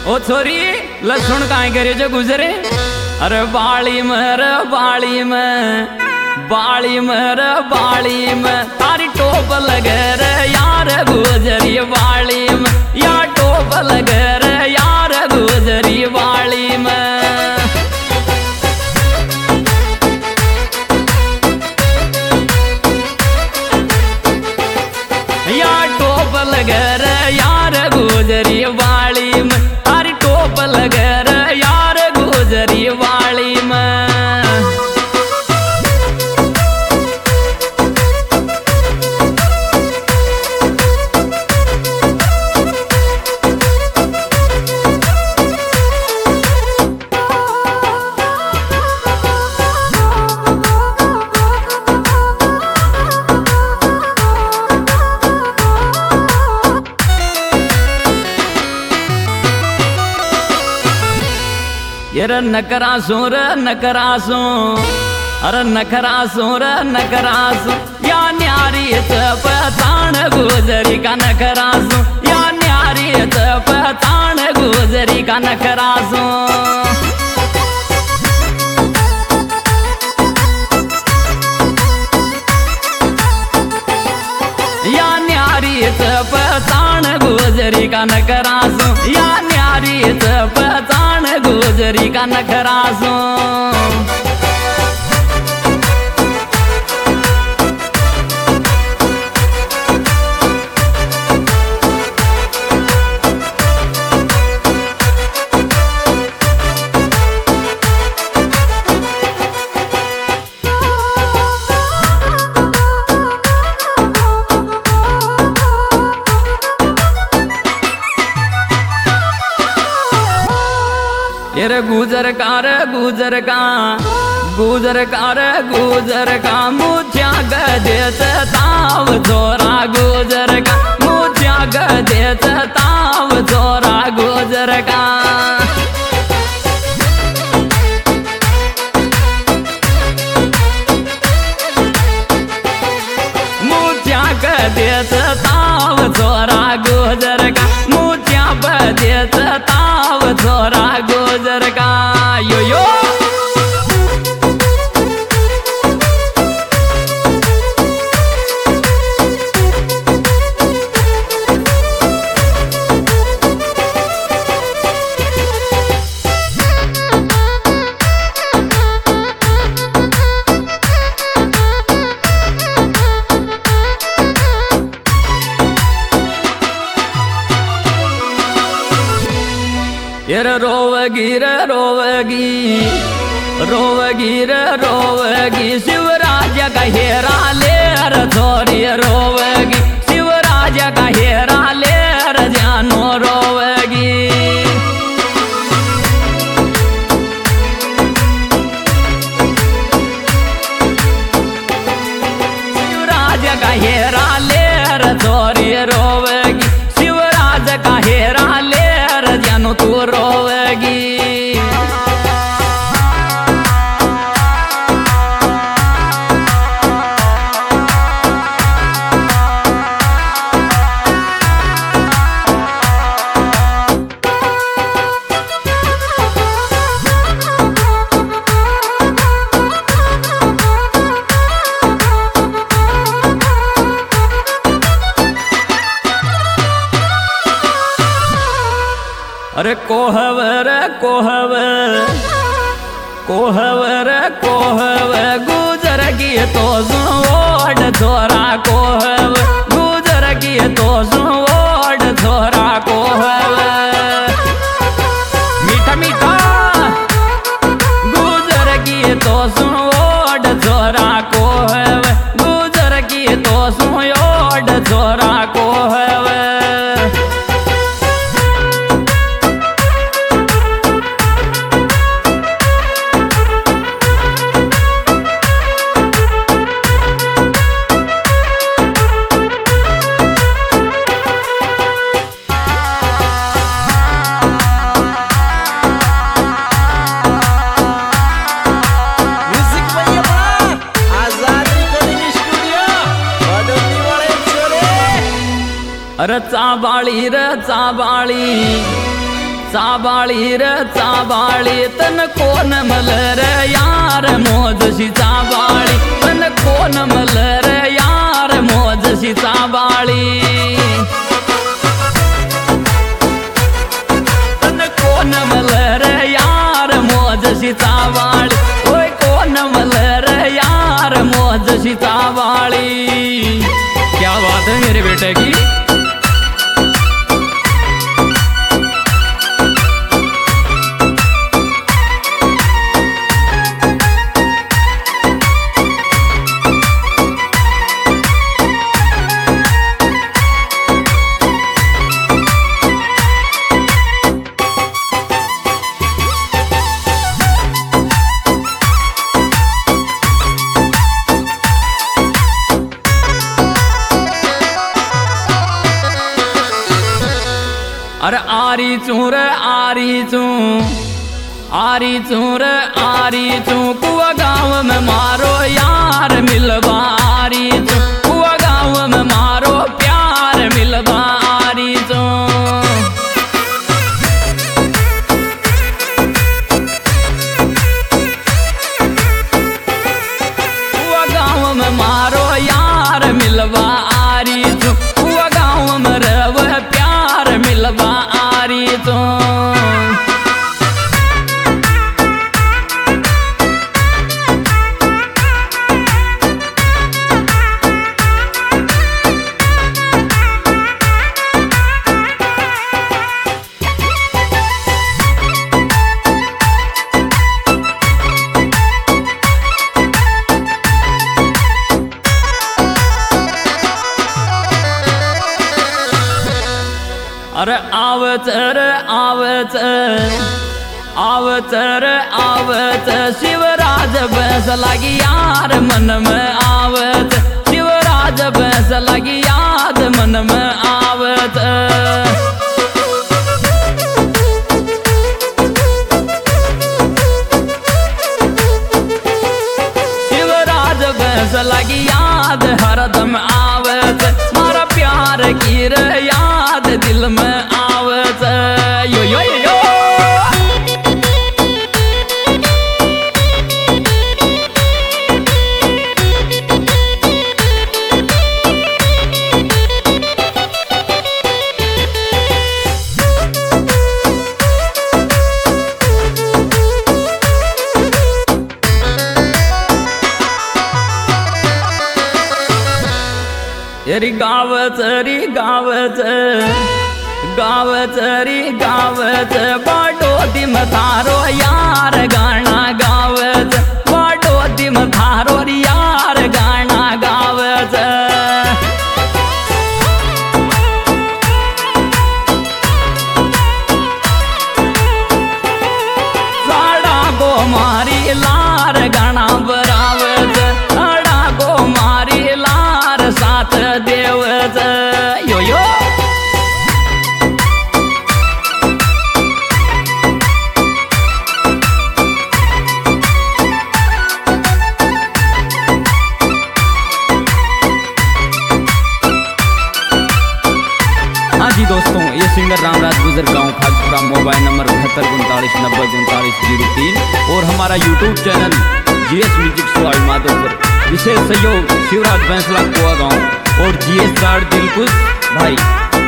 ओ छोरी लहसुन काहे करे जो गुजरे। अरे बाली में बाली में तारी टोप लगे रे यार गुजरी बाली में, या टोप लगे रे यार गुजरी बाली में। या टोप लगे रे यार गुजरी बाली में, तारी टोप लगे रे यार गुजरी बाली में। ये नकरासू रे नकरासू, अरे नखरासू रे नकरासू, या न्यारी पहचान गुजरी का नखरासू, या न्यारी पहचान गुजरी का नखरासू। या न्यारी पहचान गुजरी का नखरासू, या न्यारी पहचान गुजरी का नखरासू। ये गुजर का मुझ्या गदेत ताव जोरा गुजर का, मुझ्या गदेत ताव जोरा गुजर का। मुझ्या गदेत ताव जोरा गुजर का, मुझ्या बदेत ताव जोरा गुजर का। यो यो रोवगी शिवराज का हेरा लेर छोरी रोवगी, शिवराज का हेरा लेर जानो रोवगी। शिवराज का हेरा लेर छोरी रोवगी, शिवराज का हेरा लेर जानो तू रोवगी। अरे कोहवर गुजर की तो सुनोड छोरा कोहव, गुजर की तो सुनोड छोरा कोहव। मीठा मीठा गुजर की तो सुनोड छोरा कोहव, गुजर की तो सुनोड छोरा कोहव। अरे चाबाली चाबाळी रे चाबाळी तन कोण मल रे यार मोजशी चाबाळी तन कोण मल रे यार मोजशी चाबाळी तन कोण मल रे यार मोजशी चाबाळी ओय कोण मल रे यार मोजशी चाबाळी। क्या बात है मेरे बेटे की। अरे आरी चूर आरी चू आरी चूर आरी चू कुआ गाँव में मारो यार मिलवा आरी चू कुआ गाँव में मारो प्यार मिलवा आरी चू कुआ गाँव में मारो यार मिलवा आरी चू कुआ गाँव में रव प्यार मिलवा आरी तो। अरे आवत रे आवत आवत रे आवत शिवराज बस लगी यार मन में आवत शिवराज बस लगी याद मन में आवत शिवराज बस लगी याद हरदम आवत मारा प्यार की रे याद दिल में आवत यो यो यो। री गावत री गावत गावत री गावत बाडो दिम थारो यार गाना गावत बाडो दिम थारो यार गाना गावत साड़ा गो मारी लार गाना बरावत साड़ा गो मारी लार साथ देवत यो यो। हाँ जी दोस्तों, ये सिंगर रामराज गुजर गांव खाजपुरा, मोबाइल नंबर 72399003 और हमारा यूट्यूब चैनल जीएस म्यूजिक स्वामी माधोपुर। विशेष सहयोग शिवराज बैंसला कुआ गांव और जीएस गार्ड दिलकुश भाई।